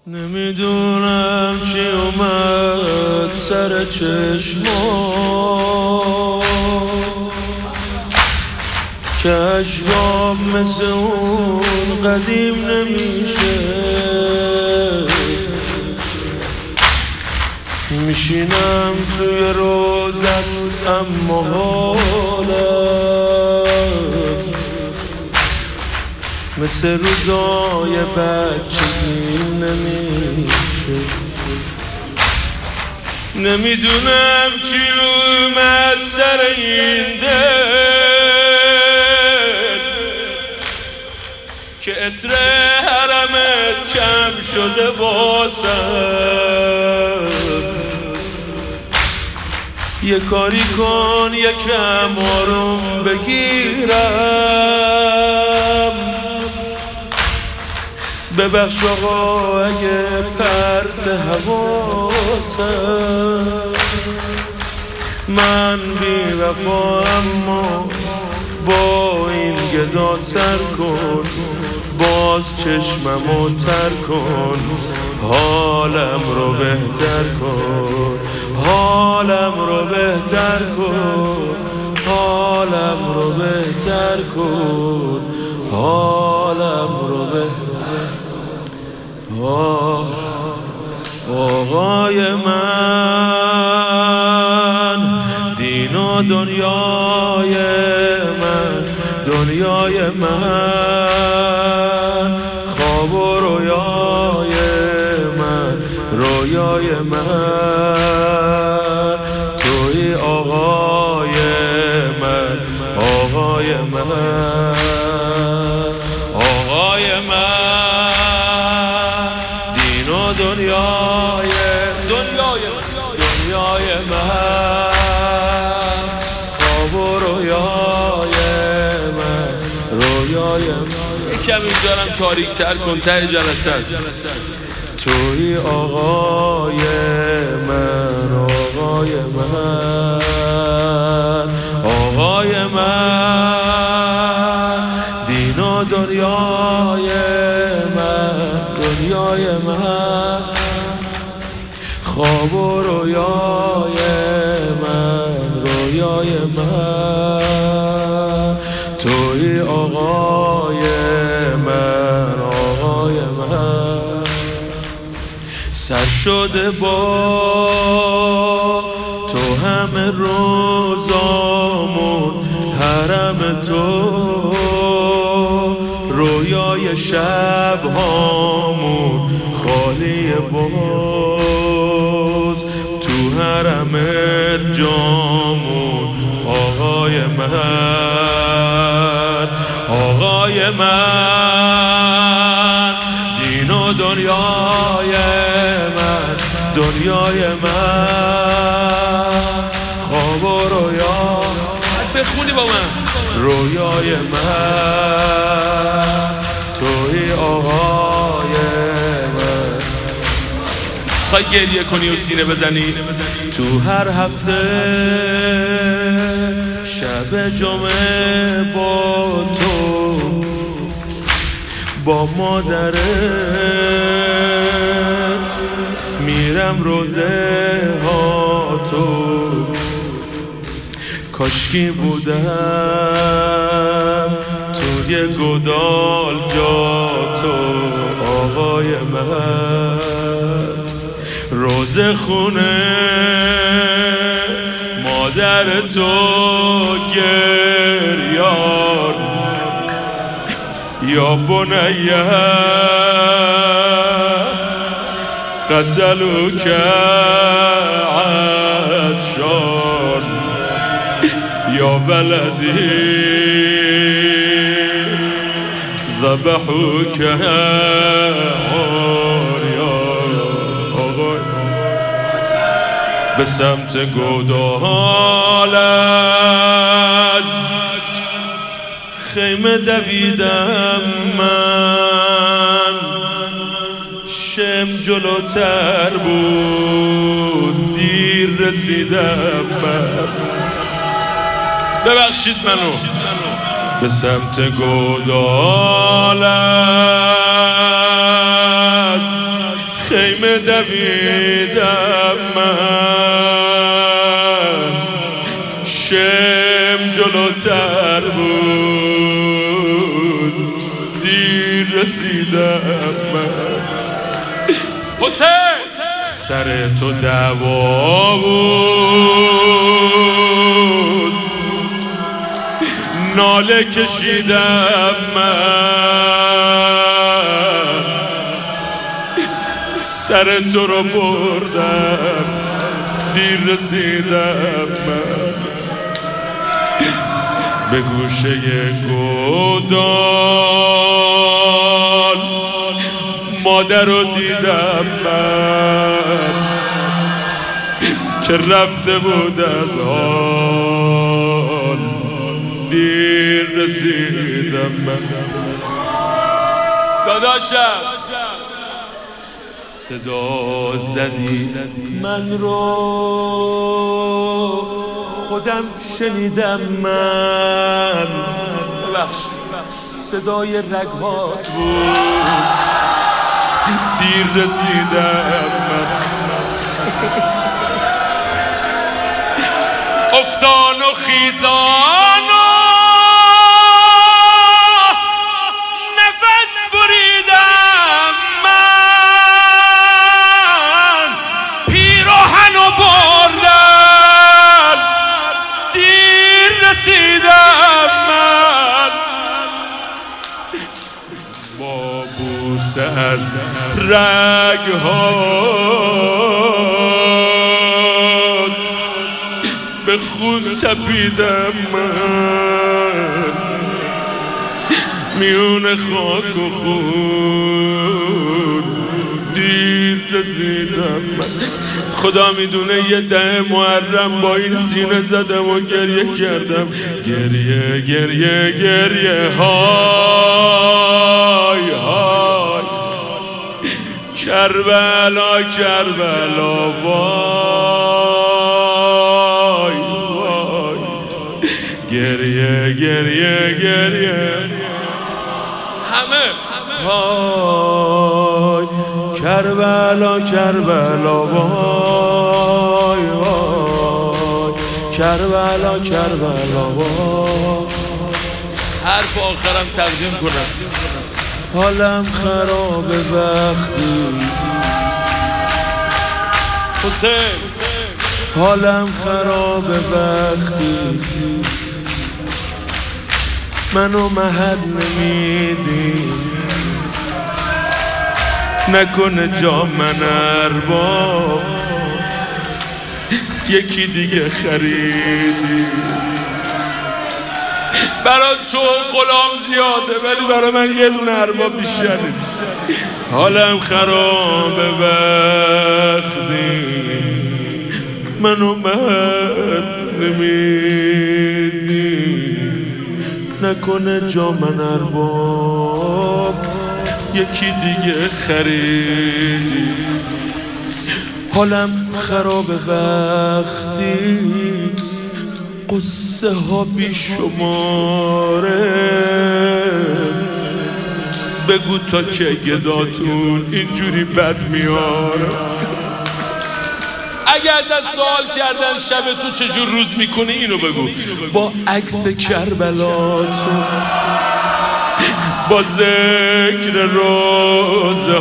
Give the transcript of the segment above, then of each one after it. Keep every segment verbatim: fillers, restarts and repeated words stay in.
نمیدونم چی اومد سر چشما که اشباب مثل اون قدیم نمیشه. میشینم توی روزت اما حالم مثل روزای بچگی نمیشه. نمیدونم چی اومد سر این دل که عطر حرمت کم شده واسم. یه کاری کن یکم آروم بگیرم. ببخش آقا اگه پرت حواسم. من بی وفا اما با این گدا سر کن. باز چشممو تر کن. حالم رو بهتر کن. حالم رو بهتر کن. حالم رو بهتر کن. حالم رو بهتر. آقای من دین و دنیای من، دنیای من خواب و رویای من، رویای من توی آقای من، آقای من، آقای من دنیای دنیای دنیای من خواب و رویای من، رویای من. یکم اینجارم تاریک تر کن ته جلسه است. توی آقای من، آقای من، آقای من دین و دنیای من، دنیای من خواب و رویای من، رویای من توی آقای من، آقای من. سر شده با تو همه روزامون، حرم تو رویای شب هامون خالی باز تو حرم جامون. آقای من، آقای من دین و دنیای من، دنیای من خواب و رویا. بخونی با من. رویای من توی آقای من. خواهی گریه کنی و سینه بزنی. تو هر هفته شب جمعه با تو، با مادرت میرم روزه ها تو. کاشکی بودم توی گودال جا تو. آقای من روزه خونه مادر تو گریار. یا بنیه قتلو که عطشان یا ولدی ذبحوک عریان. به سمت گودال از خیمه دویدم من. شم جلوتر بود دیر رسیدم من. ببخشید منو. به سمت گودال از خیمه دویدم من، شم جلوتر بود دیر رسیدم من. حسین سر تو دعوا بود ناله کشیدم من، سر تو رو بردم دیر رسیدم من. به گوشه گودال مادر رو دیدم من که رفته بود از حال دیر رسیدم من. داداشم صدا زدی من رو خودم شنیدم من، ببخش صدای رگ‌هات بود دیر رسیدم من. افتان و خیزان و نفس بریدم من، پیراهن و بردم دیر رسیدم من. با بوسه از رگ‌هات به خون تپیدم من، میون خاک و خون دیر رسیدم من. خدا میدونه یه ده محرم با این سینه زدم و گریه کردم، گریه گریه گریه های های کربلا کربلا وای وای، گریه گریه گریه همه وای کربلا کربلا وای وای کربلا کربلا وای. حرف آخرم تقدیم کنم. حالم خرابه وقتی حسین، حالم خرابه وقتی منو محل نمیدی، نکنه جا من ارباب یکی دیگه خریدی. برای تو غلام زیاده ولی برای من یه دونه ارباب بیشتر نیست. حالم خرابه وقتی منو محل نمیدی، نکنه جا من ارباب یکی دیگه خریدی. حالم خرابه وقتی قصه ها بی شماره، بگو تا که گداتون اینجوری بد میاره. اگه ازت سوال کردن شب تو چجور روز میکنی اینو بگو، با عکس کربلاتون، با ذکر روزه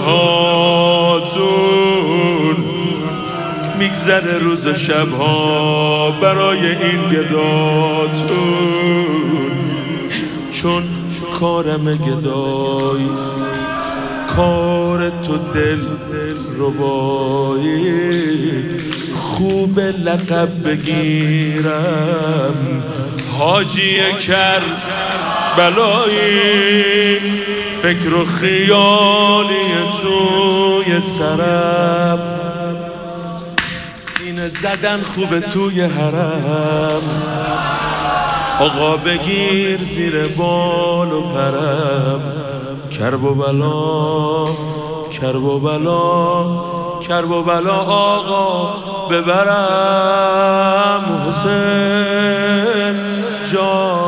هاتون میگذره روز شبها برای این گداتون. چون کارم گدایی کار تو دل ربایی، خوب لقب بگیرم حاجی کربلایی. فکر و خیالی توی سرم، سینه زدن خوبه توی حرم. آقا بگیر زیر بال و پرم، کرب و بلا کرب و بلا کرب و بلا آقا ببرم. حسین جان